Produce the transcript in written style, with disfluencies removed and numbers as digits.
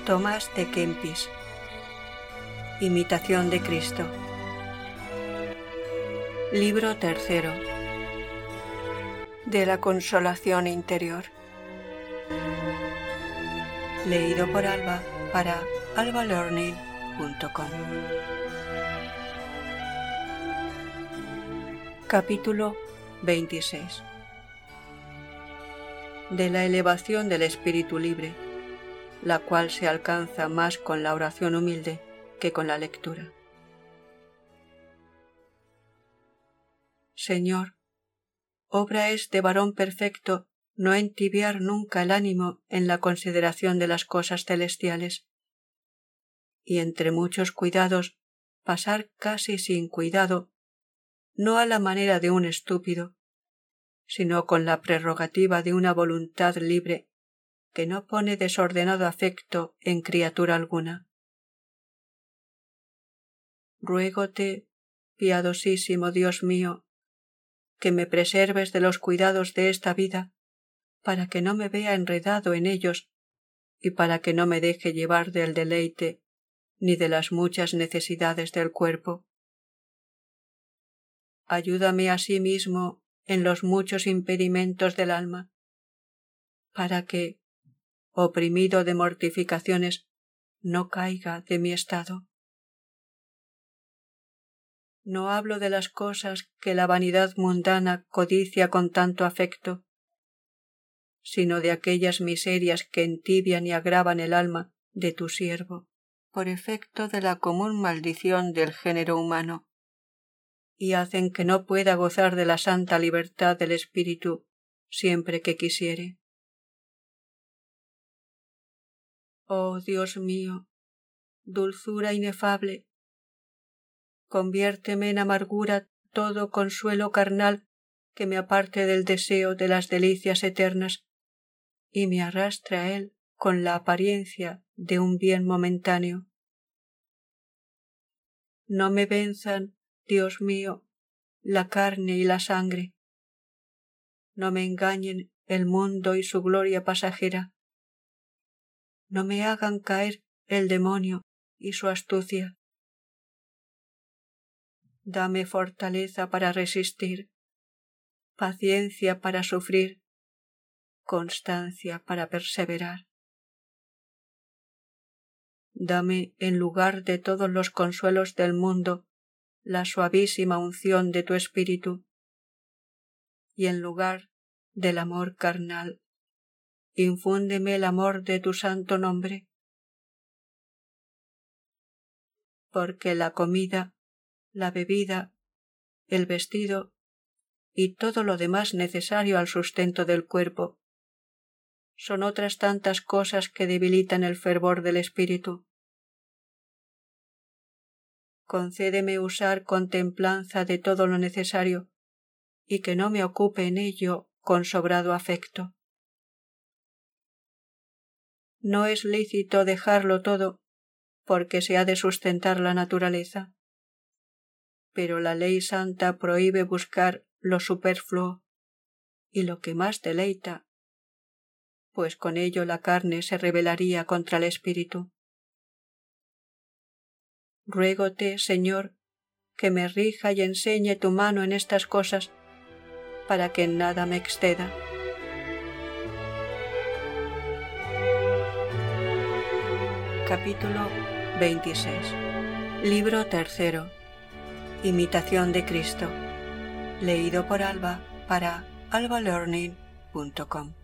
Tomás de Kempis. Imitación de Cristo. Libro tercero. De la consolación interior. Leído por Alba para albalearning.com. Capítulo 26. De la elevación del espíritu libre, la cual se alcanza más con la oración humilde que con la lectura. Señor, obra es de varón perfecto no entibiar nunca el ánimo en la consideración de las cosas celestiales, y entre muchos cuidados pasar casi sin cuidado, no a la manera de un estúpido, sino con la prerrogativa de una voluntad libre que no pone desordenado afecto en criatura alguna. Ruégote, piadosísimo Dios mío, que me preserves de los cuidados de esta vida, para que no me vea enredado en ellos y para que no me deje llevar del deleite ni de las muchas necesidades del cuerpo. Ayúdame asimismo en los muchos impedimentos del alma, para que, oprimido de mortificaciones, no caiga de mi estado. No hablo de las cosas que la vanidad mundana codicia con tanto afecto, sino de aquellas miserias que entibian y agravan el alma de tu siervo, por efecto de la común maldición del género humano, y hacen que no pueda gozar de la santa libertad del espíritu siempre que quisiere. Oh Dios mío, dulzura inefable, conviérteme en amargura todo consuelo carnal que me aparte del deseo de las delicias eternas y me arrastre a él con la apariencia de un bien momentáneo. No me venzan, Dios mío, la carne y la sangre. No me engañen el mundo y su gloria pasajera. No me hagan caer el demonio y su astucia. Dame fortaleza para resistir, paciencia para sufrir, constancia para perseverar. Dame en lugar de todos los consuelos del mundo la suavísima unción de tu espíritu, y en lugar del amor carnal, infúndeme el amor de tu santo nombre. Porque la comida, la bebida, el vestido y todo lo demás necesario al sustento del cuerpo son otras tantas cosas que debilitan el fervor del espíritu. Concédeme usar con templanza de todo lo necesario y que no me ocupe en ello con sobrado afecto. No es lícito dejarlo todo porque se ha de sustentar la naturaleza, pero la ley santa prohíbe buscar lo superfluo y lo que más deleita, pues con ello la carne se rebelaría contra el espíritu. Ruégote, Señor, que me rija y enseñe tu mano en estas cosas, para que en nada me exceda. Capítulo 26. Libro tercero. Imitación de Cristo. Leído por Alba para albalearning.com.